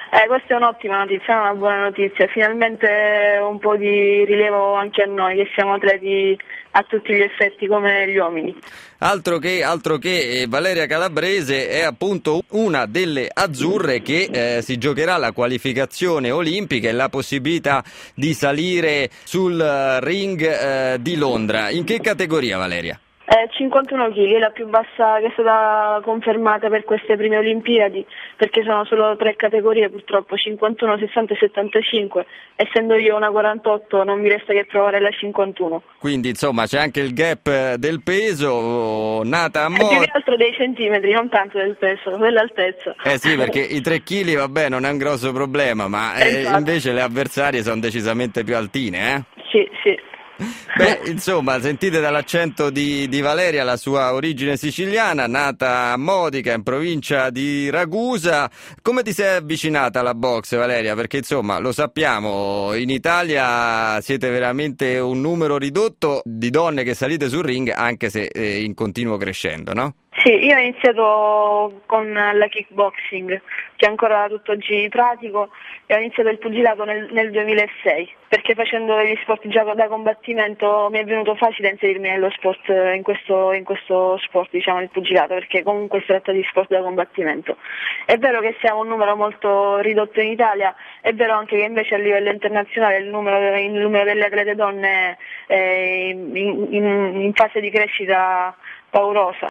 Questa è un'ottima notizia, è una buona notizia, finalmente un po' di rilievo anche a noi che siamo atleti a tutti gli effetti come gli uomini. Altro che Valeria Calabrese è appunto una delle azzurre che si giocherà la qualificazione olimpica e la possibilità di salire sul ring di Londra. In che categoria, Valeria? 51 kg è la più bassa che è stata confermata per queste prime Olimpiadi, perché sono solo 3 categorie purtroppo, 51, 60 e 75. Essendo io una 48 non mi resta che provare la 51. Quindi insomma c'è anche il gap del peso, nata a Più Modena. che altro dei centimetri, non tanto del peso, dell'altezza. Sì, perché i 3 kg vabbè non è un grosso problema, ma Esatto. invece le avversarie sono decisamente più altine, Sì, sì. Beh, insomma, sentite dall'accento di Valeria la sua origine siciliana, nata a Modica, in provincia di Ragusa. Come ti sei avvicinata alla box, Valeria? Perché insomma, lo sappiamo, in Italia siete veramente un numero ridotto di donne che salite sul ring, anche se in continuo crescendo, no? Sì, io ho iniziato con la kickboxing, che ancora tutt'oggi pratico, e ho iniziato il pugilato nel 2006, perché facendo degli sport già da combattimento mi è venuto facile inserirmi nello sport, in questo sport, diciamo, il pugilato, perché comunque si tratta di sport da combattimento. È vero che siamo un numero molto ridotto in Italia, è vero anche che invece a livello internazionale il numero delle atlete donne è in fase di crescita paurosa.